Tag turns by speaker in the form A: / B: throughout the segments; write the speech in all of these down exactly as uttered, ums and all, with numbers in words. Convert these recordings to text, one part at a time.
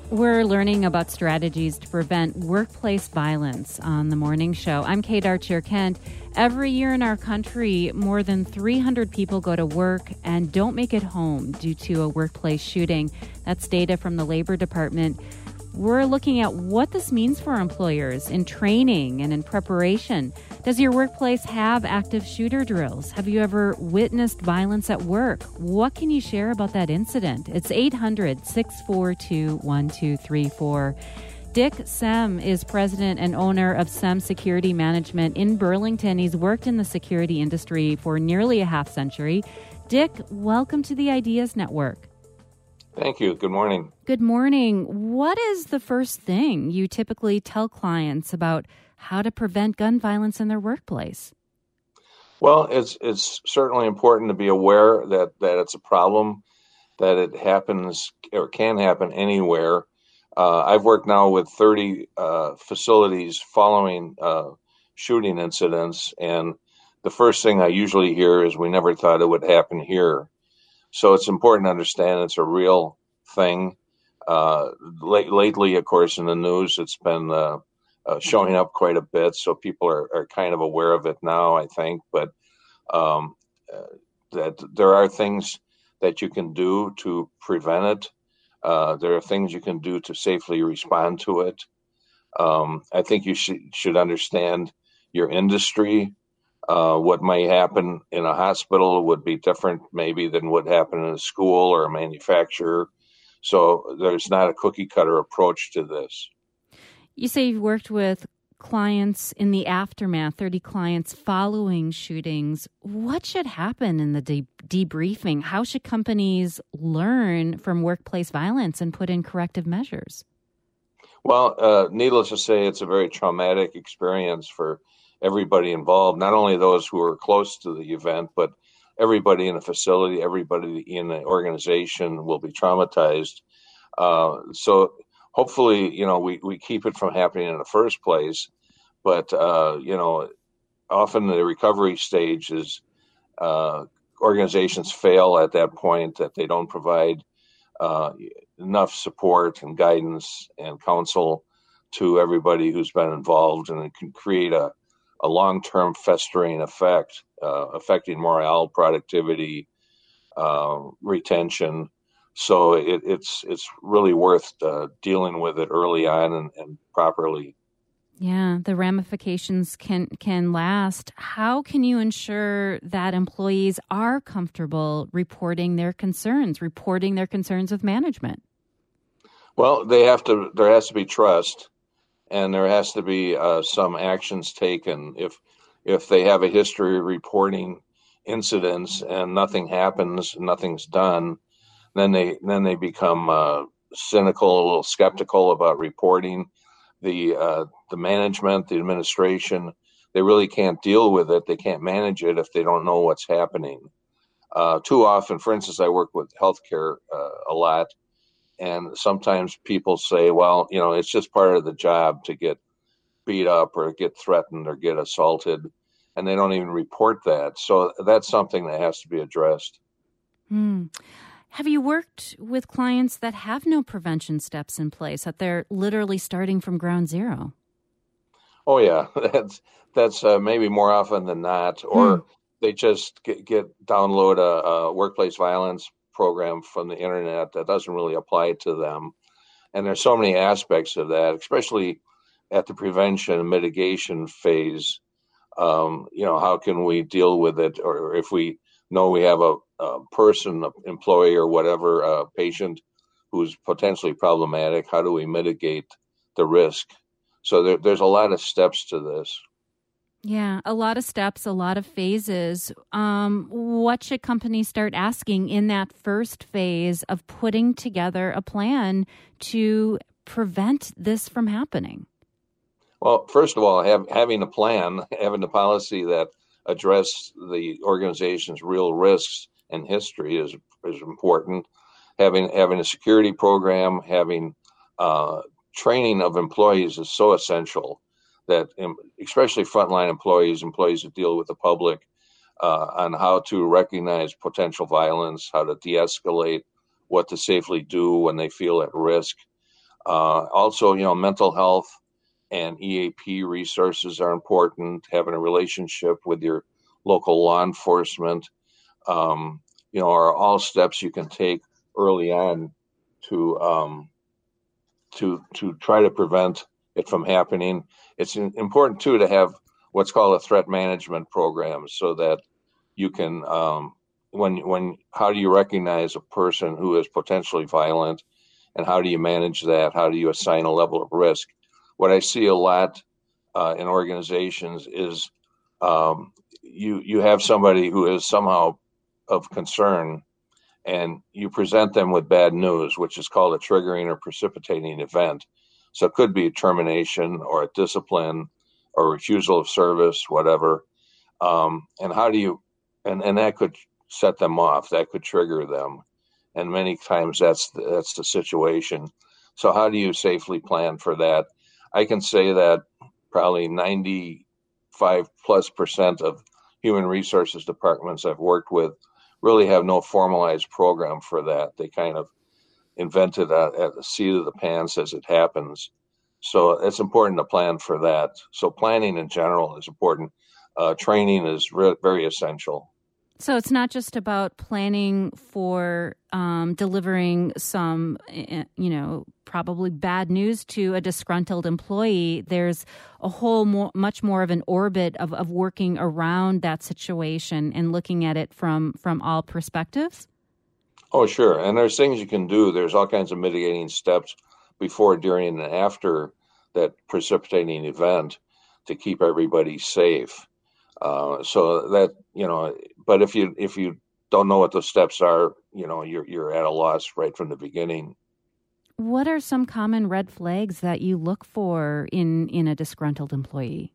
A: We're learning about strategies to prevent workplace violence on the morning show. I'm Kate Archer-Kent. Every year in our country, more than three hundred people go to work and don't make it home due to a workplace shooting. That's data from the Labor Department. We're looking at what this means for employers in training and in preparation. Does your workplace have active shooter drills? Have you ever witnessed violence at work? What can you share about that incident? It's eight hundred, six four two, one two three four. Dick Sem is president and owner of Sem Security Management in Burlington. He's worked in the security industry for nearly a half century. Dick, welcome to the Ideas Network.
B: Thank you. Good morning.
A: Good morning. What is the first thing you typically tell clients about how to prevent gun violence in their workplace?
B: Well, it's it's certainly important to be aware that, that it's a problem, that it happens or can happen anywhere. Uh, I've worked now with thirty uh, facilities following uh, shooting incidents, and the first thing I usually hear is we never thought it would happen here. So it's important to understand it's a real thing. Uh, late, lately, of course, in the news, it's been uh, uh, showing up quite a bit. So people are, are kind of aware of it now, I think. But um, uh, that there are things that you can do to prevent it. Uh, there are things you can do to safely respond to it. Um, I think you should, should understand your industry. Uh, what might happen in a hospital would be different maybe than what happened in a school or a manufacturer. So there's not a cookie cutter approach to this.
A: You say you've worked with clients in the aftermath, thirty clients following shootings. What should happen in the de- debriefing? How should companies learn from workplace violence and put in corrective measures?
B: Well, uh, needless to say, it's a very traumatic experience for everybody involved, not only those who are close to the event, but everybody in the facility, everybody in the organization will be traumatized. Uh, so hopefully, you know, we, we keep it from happening in the first place. But, uh, you know, often the recovery stage is uh, organizations fail at that point, that they don't provide uh, enough support and guidance and counsel to everybody who's been involved, and it can create a a long-term festering effect, uh, affecting morale, productivity, uh, retention. So it, it's it's really worth uh, dealing with it early on and, and properly.
A: Yeah, the ramifications can can last. How can you ensure that employees are comfortable reporting their concerns, reporting their concerns with management?
B: Well, they have to. There has to be trust. And there has to be uh, some actions taken. If if they have a history of reporting incidents and nothing happens, nothing's done, then they then they become uh, cynical, a little skeptical about reporting. The uh, the management, the administration, they really can't deal with it. They can't manage it if they don't know what's happening. Uh, too often, for instance, I work with healthcare uh, a lot. And sometimes people say, well, you know, it's just part of the job to get beat up or get threatened or get assaulted. And they don't even report that. So that's something that has to be addressed.
A: Hmm. Have you worked with clients that have no prevention steps in place, that they're literally starting from ground zero?
B: Oh, yeah. That's that's uh, maybe more often than not. Or
A: Hmm.
B: they just get, get download a, a workplace violence program from the internet that doesn't really apply to them. And there's so many aspects of that, especially at the prevention and mitigation phase. Um, you know, how can we deal with it? Or if we know we have a, a person, an employee or whatever, a patient who's potentially problematic, how do we mitigate the risk? So there, there's a lot of steps to this.
A: Yeah, a lot of steps, a lot of phases. Um, what should companies start asking in that first phase of putting together a plan to prevent this from happening?
B: Well, first of all, have, having a plan, having a policy that address the organization's real risks and history is is important. Having having a security program, having uh, training of employees is so essential. That especially frontline employees, employees that deal with the public, uh, on how to recognize potential violence, how to de-escalate, what to safely do when they feel at risk. Uh, also, you know, mental health and E A P resources are important. Having a relationship with your local law enforcement, um, you know, are all steps you can take early on to um, to to try to prevent it from happening. It's important too to have what's called a threat management program, so that you can um, when when how do you recognize a person who is potentially violent, and how do you manage that? How do you assign a level of risk? What I see a lot uh, in organizations is um, you you have somebody who is somehow of concern, and you present them with bad news, which is called a triggering or precipitating event. So it could be a termination or a discipline or refusal of service, whatever. Um, and how do you, and, and that could set them off, that could trigger them. And many times that's the, that's the situation. So how do you safely plan for that? I can say that probably ninety-five plus percent of human resources departments I've worked with really have no formalized program for that. They kind of invented at, at the seat of the pants as it happens. So it's important to plan for that. So planning in general is important. Uh, training is re- very essential.
A: So it's not just about planning for um, delivering some, you know, probably bad news to a disgruntled employee. There's a whole more, much more of an orbit of, of working around that situation and looking at it from, from all perspectives.
B: Oh, sure. And there's things you can do. There's all kinds of mitigating steps before, during, and after that precipitating event to keep everybody safe. Uh, so that, you know, but if you if you don't know what those steps are, you know, you're you're at a loss right from the beginning.
A: What are some common red flags that you look for in, in a disgruntled employee?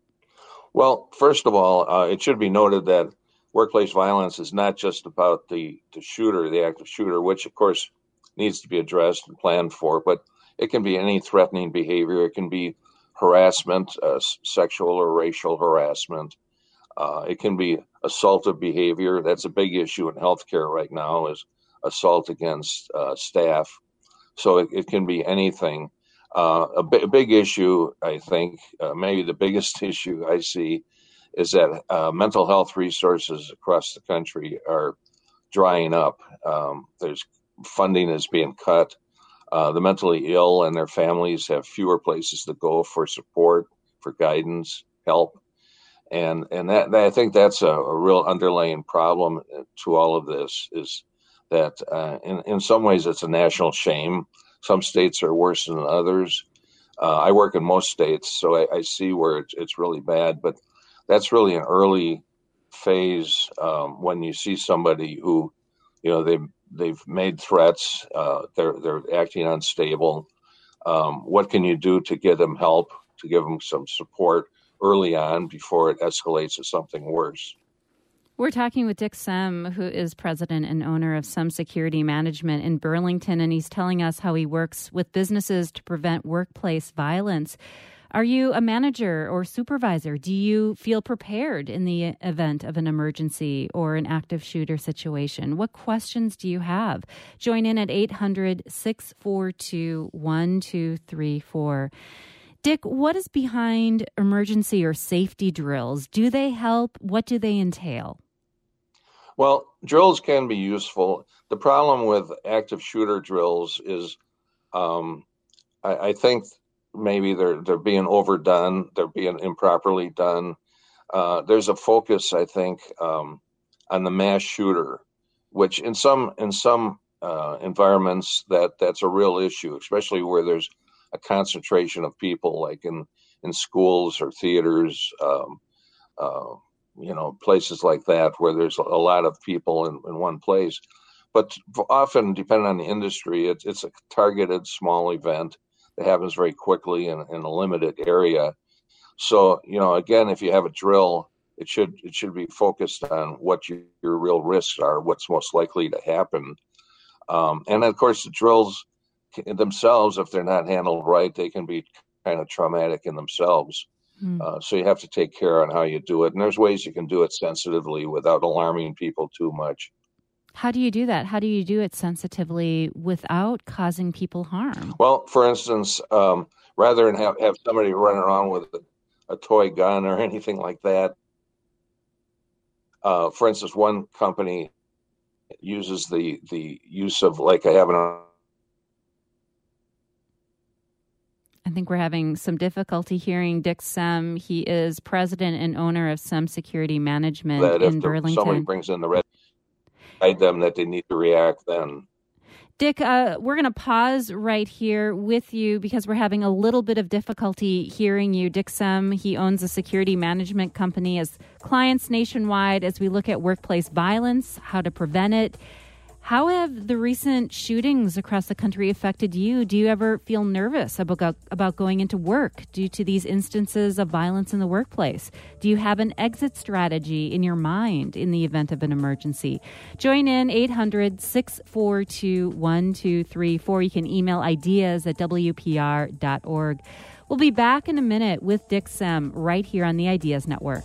B: Well, first of all, uh, it should be noted that workplace violence is not just about the, the shooter, the active shooter, which of course needs to be addressed and planned for, but it can be any threatening behavior. It can be harassment, uh, sexual or racial harassment. Uh, it can be assaultive behavior. That's a big issue in healthcare right now, is assault against uh, staff. So it, it can be anything. Uh, a, b- a big issue, I think, uh, maybe the biggest issue I see, is that uh, mental health resources across the country are drying up. Um, there's funding is being cut. Uh, the mentally ill and their families have fewer places to go for support, for guidance, help. And and that, that I think that's a, a real underlying problem to all of this, is that uh, in, in some ways it's a national shame. Some states are worse than others. Uh, I work in most states, so I, I see where it's, it's really bad. But that's really an early phase um, when you see somebody who, you know, they've, they've made threats, uh, they're, they're acting unstable. Um, what can you do to give them help, to give them some support early on before it escalates to something worse?
A: We're talking with Dick Sem, who is president and owner of Sem Security Management in Burlington, and he's telling us how he works with businesses to prevent workplace violence. Are you a manager or supervisor? Do you feel prepared in the event of an emergency or an active shooter situation? What questions do you have? Join in at eight hundred, six four two, one two three four. Dick, what is behind emergency or safety drills? Do they help? What do they entail?
B: Well, drills can be useful. The problem with active shooter drills is um, I, I think maybe they're they're being overdone. They're being improperly done. Uh, there's a focus, I think, um, on the mass shooter, which in some in some uh, environments that that's a real issue, especially where there's a concentration of people, like in, in schools or theaters, um, uh, you know, places like that where there's a lot of people in, in one place. But often, depending on the industry, it's, it's a targeted small event that happens very quickly in, in a limited area. So, you know, again, if you have a drill, it should it should be focused on what your, your real risks are, what's most likely to happen. Um, and of course, the drills themselves, if they're not handled right, they can be kind of traumatic in themselves. Mm. Uh, so you have to take care on how you do it. And there's ways you can do it sensitively without alarming people too much.
A: How do you do that? How do you do it sensitively without causing people harm?
B: Well, for instance, um, rather than have, have somebody run around with a, a toy gun or anything like that, uh, for instance, one company uses the the use of, like, I have an
A: I think we're having some difficulty hearing Dick Sem. He is president and owner of Sem Security Management
B: that
A: in
B: if the,
A: Burlington.
B: somebody brings in the red, guide them that they need to react then.
A: Dick, uh, we're going to pause right here with you because we're having a little bit of difficulty hearing you. Dick Sem, he owns a security management company, has clients nationwide as we look at workplace violence, how to prevent it. How have the recent shootings across the country affected you? Do you ever feel nervous about, about going into work due to these instances of violence in the workplace? Do you have an exit strategy in your mind in the event of an emergency? Join in eight hundred, six four two, one two three four. You can email ideas at w p r dot org. We'll be back in a minute with Dick Sem right here on the Ideas Network.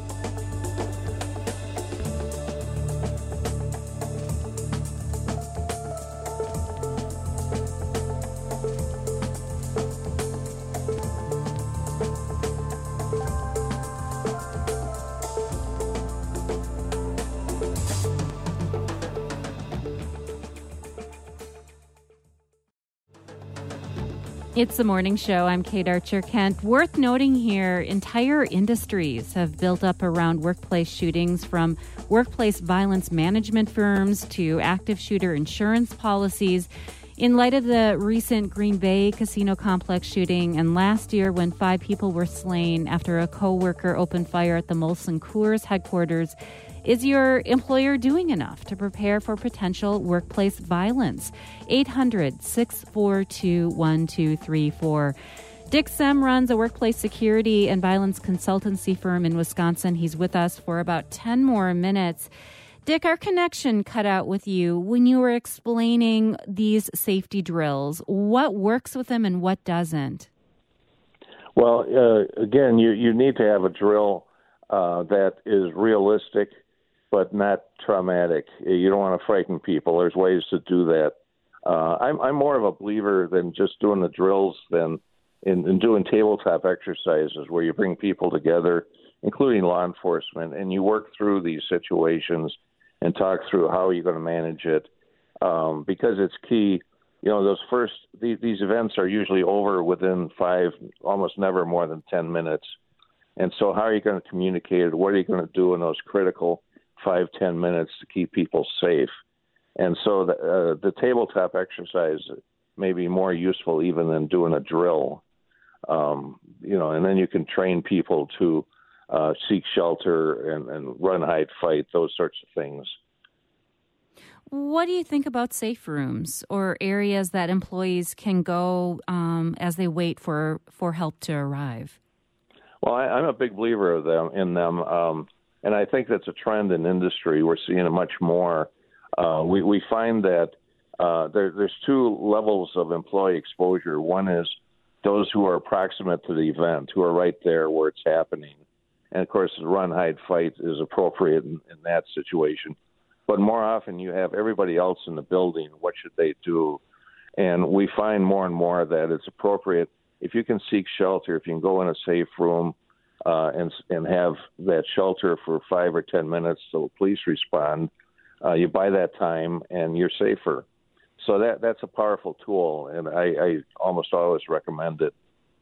A: It's the morning show. I'm Kate Archer-Kent. Worth noting here, entire industries have built up around workplace shootings, from workplace violence management firms to active shooter insurance policies. In light of the recent Green Bay casino complex shooting and last year when five people were slain after a co-worker opened fire at the Molson Coors headquarters, is your employer doing enough to prepare for potential workplace violence? eight hundred, six four two, one two three four. Dick Sem runs a workplace security and violence consultancy firm in Wisconsin. He's with us for about ten more minutes. Dick, our connection cut out with you when you were explaining these safety drills. What works with them and what doesn't?
C: Well, uh, again, you, you need to have a drill uh, that is realistic but not traumatic. You don't want to frighten people. There's ways to do that. Uh, I'm, I'm more of a believer than just doing the drills than in, in doing tabletop exercises where you bring people together, including law enforcement, and you work through these situations and talk through how you're going to manage it, um, because it's key. You know, those first, these, these events are usually over within five, almost never more than ten minutes. And so how are you going to communicate it? What are you going to do in those critical five, ten minutes to keep people safe? And so the, uh, the tabletop exercise may be more useful even than doing a drill. Um, you know, and then you can train people to uh, seek shelter and, and run, hide, fight, those sorts of things.
A: What do you think about safe rooms or areas that employees can go um, as they wait for, for help to arrive?
C: Well, I, I'm a big believer of them in them, um, and I think that's a trend in industry. We're seeing it much more. Uh, we, we find that uh, there, there's two levels of employee exposure. One is those who are proximate to the event, who are right there where it's happening. And, of course, run, hide, fight is appropriate in, in that situation. But more often you have everybody else in the building. What should they do? And we find more and more that it's appropriate if you can seek shelter, if you can go in a safe room uh, and and have that shelter for five or ten minutes till the police respond, uh, you buy that time and you're safer. So that that's a powerful tool, and I, I almost always recommend it.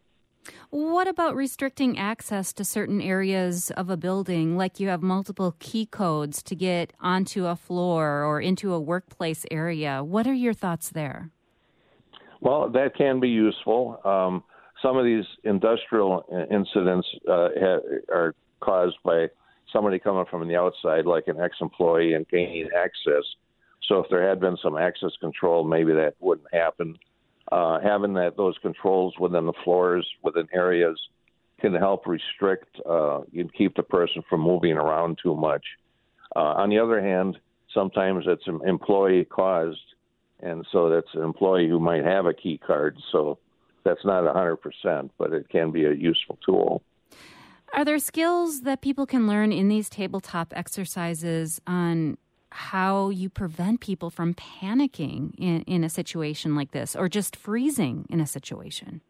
A: What about restricting access to certain areas of a building, like you have multiple key codes to get onto a floor or into a workplace area? What are your thoughts there?
C: Well, that can be useful. Um, some of these industrial incidents uh, ha- are caused by somebody coming from the outside, like an ex-employee, and gaining access. So if there had been some access control, maybe that wouldn't happen. Uh, having that those controls within the floors, within areas, can help restrict uh, and keep the person from moving around too much. Uh, on the other hand, sometimes it's employee caused, and so that's an employee who might have a key card. So that's not one hundred percent, but it can be a useful tool.
A: Are there skills that people can learn in these tabletop exercises on how you prevent people from panicking in, in a situation like this, or just freezing in a situation.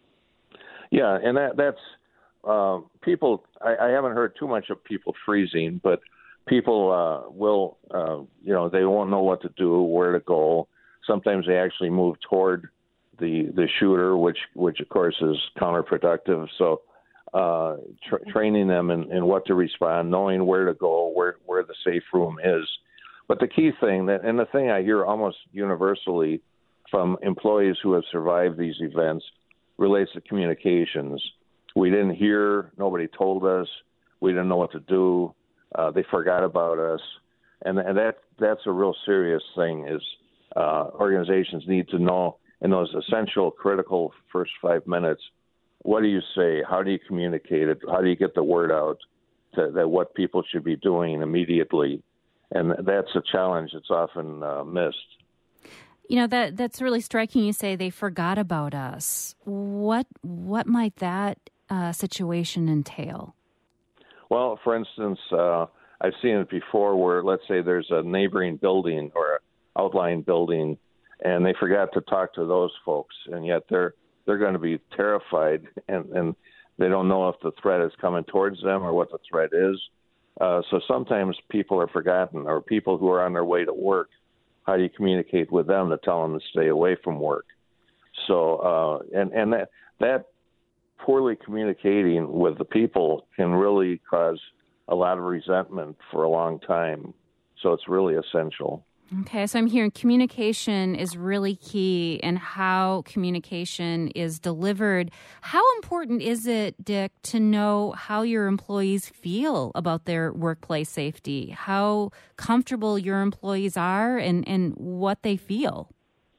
C: Yeah, and that that's uh, people. I, I haven't heard too much of people freezing, but people uh, will, uh, you know, they won't know what to do, where to go. Sometimes they actually move toward the the shooter, which which of course is counterproductive. So uh, tra- training them in, in what to respond, knowing where to go, where where the safe room is. But the key thing, that, and the thing I hear almost universally from employees who have survived these events, relates to communications. We didn't hear, nobody told us, we didn't know what to do, uh, they forgot about us, and, and that that's a real serious thing. Is uh, organizations need to know in those essential, critical first five minutes, what do you say? How do you communicate it? How do you get the word out to, that what people should be doing immediately? And that's a challenge that's often uh, missed.
A: You know, that that's really striking. You say they forgot about us. What what might that uh, situation entail?
C: Well, for instance, uh, I've seen it before where, let's say, there's a neighboring building or an outlying building, and they forgot to talk to those folks, and yet they're they're going to be terrified, and, and they don't know if the threat is coming towards them or what the threat is. Uh, so sometimes people are forgotten, or people who are on their way to work. How do you communicate with them to tell them to stay away from work? So, uh, and and that that poorly communicating with the people can really cause a lot of resentment for a long time. So it's really essential.
A: Okay, so I'm hearing communication is really key, and how communication is delivered. How important is it, Dick, to know how your employees feel about their workplace safety, how comfortable your employees are, and, and what they feel?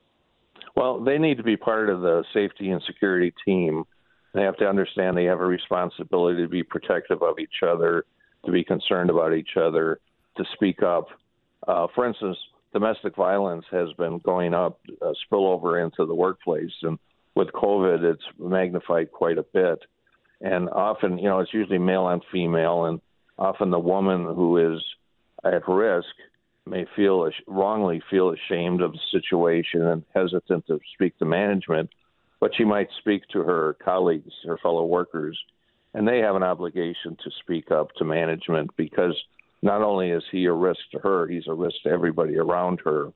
C: Well, they need to be part of the safety and security team. They have to understand they have a responsibility to be protective of each other, to be concerned about each other, to speak up. Uh, for instance, domestic violence has been going up, uh, spillover into the workplace, and with COVID, it's magnified quite a bit. And often, you know, it's usually male on female, and often the woman who is at risk may feel wrongly feel ashamed of the situation and hesitant to speak to management, but she might speak to her colleagues, her fellow workers, and they have an obligation to speak up to management, because not only is he a risk to her, he's a risk to everybody around her.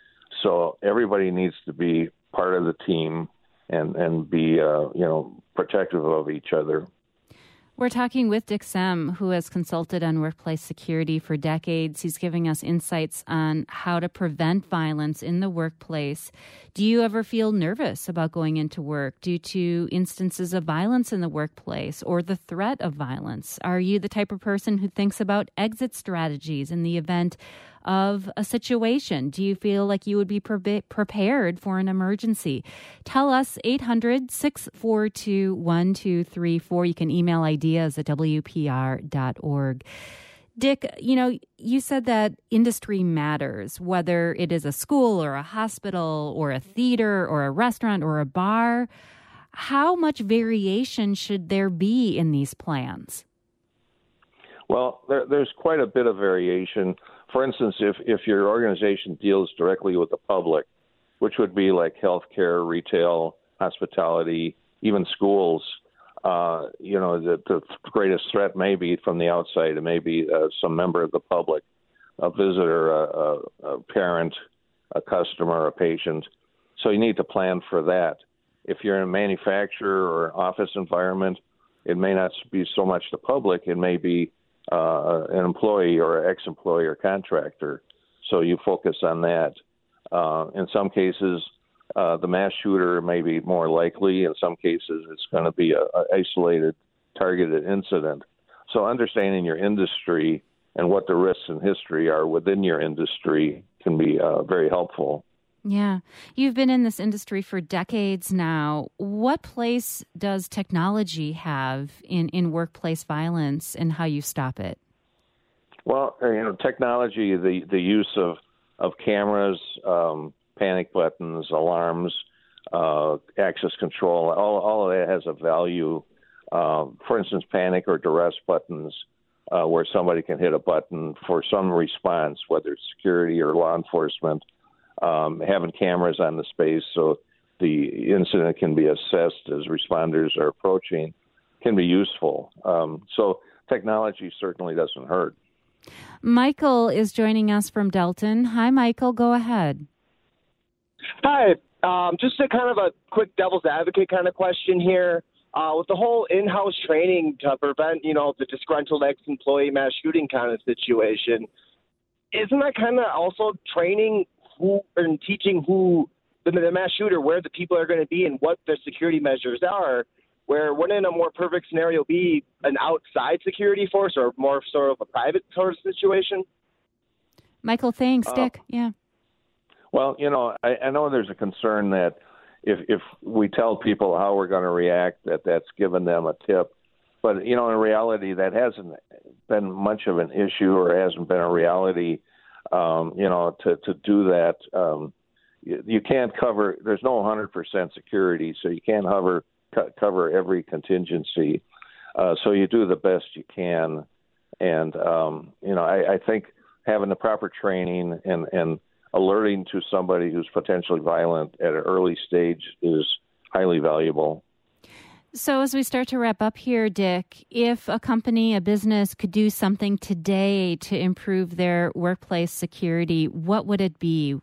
C: So everybody needs to be part of the team and, and be, uh, you know, protective of each other.
A: We're talking with Dick Sem, who has consulted on workplace security for decades. He's giving us insights on how to prevent violence in the workplace. Do you ever feel nervous about going into work due to instances of violence in the workplace or the threat of violence? Are you the type of person who thinks about exit strategies in the event of a situation? Do you feel like you would be pre- prepared for an emergency? Tell us, eight hundred, six four two, one two three four. You can email ideas at w p r dot org. Dick, you know, you said that industry matters, whether it is a school or a hospital or a theater or a restaurant or a bar. How much variation should there be in these plans?
C: Well, there, there's quite a bit of variation. For instance, if, if your organization deals directly with the public, which would be like healthcare, retail, hospitality, even schools, uh, you know, the, the greatest threat may be from the outside. It may be uh, some member of the public, a visitor, a, a, a parent, a customer, a patient. So you need to plan for that. If you're in a manufacturer or an office environment, it may not be so much the public. It may be uh, an employee or an ex-employee or contractor. So you focus on that. Uh, in some cases, uh, the mass shooter may be more likely. In some cases, it's going to be a, a isolated, targeted incident. So understanding your industry and what the risks in history are within your industry can be uh, very helpful.
A: Yeah. You've been in this industry for decades now. What place does technology have in, in workplace violence and how you stop it?
C: Well, you know, technology, the, the use of, of cameras, um, panic buttons, alarms, uh, access control, all, all of that has a value. Uh, for instance, panic or duress buttons uh, where somebody can hit a button for some response, whether it's security or law enforcement. Um, having cameras on the space so the incident can be assessed as responders are approaching can be useful. Um, so technology certainly doesn't hurt.
A: Michael is joining us from Delton. Hi, Michael. Go ahead.
D: Hi. Um, just a kind of a quick devil's advocate kind of question here. Uh, with the whole in-house training to prevent, you know, the disgruntled ex-employee mass shooting kind of situation, isn't that kind of also training who and teaching who the, the mass shooter, where the people are going to be and what their security measures are, where wouldn't a more perfect scenario be an outside security force or more sort of a private sort of situation?
A: Michael, thanks.
C: Uh,
A: Dick, yeah.
C: Well, you know, I, I know there's a concern that if if we tell people how we're going to react, that that's given them a tip. But, you know, in reality, that hasn't been much of an issue or hasn't been a reality, um, you know, to, to do that. Um, you, you can't cover, there's no one hundred percent security, so you can't hover, co- cover every contingency. Uh, so you do the best you can. And, um, you know, I, I think having the proper training and, and alerting to somebody who's potentially violent at an early stage is highly valuable.
A: So as we start to wrap up here, Dick, if a company, a business could do something today to improve their workplace security, what would it be?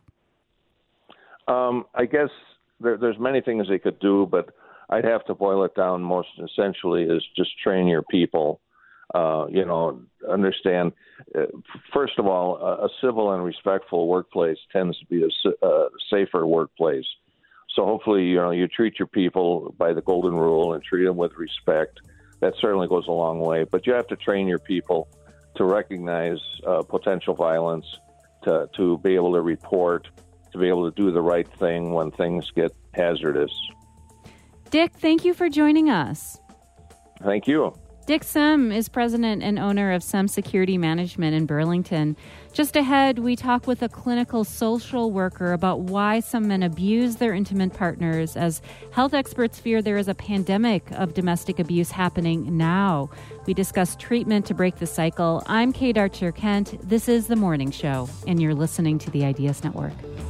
C: Um, I guess there, there's many things they could do, but I'd have to boil it down most essentially is just train your people. Uh, you know, understand, uh, first of all, a, a civil and respectful workplace tends to be a, a safer workplace. So hopefully, you know, you treat your people by the golden rule and treat them with respect. That certainly goes a long way. But you have to train your people to recognize uh, potential violence, to, to be able to report, to be able to do the right thing when things get hazardous.
A: Dick, thank you for joining us.
C: Thank you.
A: Dick Sem is president and owner of Sem Security Management in Burlington. Just ahead, we talk with a clinical social worker about why some men abuse their intimate partners as health experts fear there is a pandemic of domestic abuse happening now. We discuss treatment to break the cycle. I'm Kate Archer Kent. This is The Morning Show, and you're listening to the Ideas Network.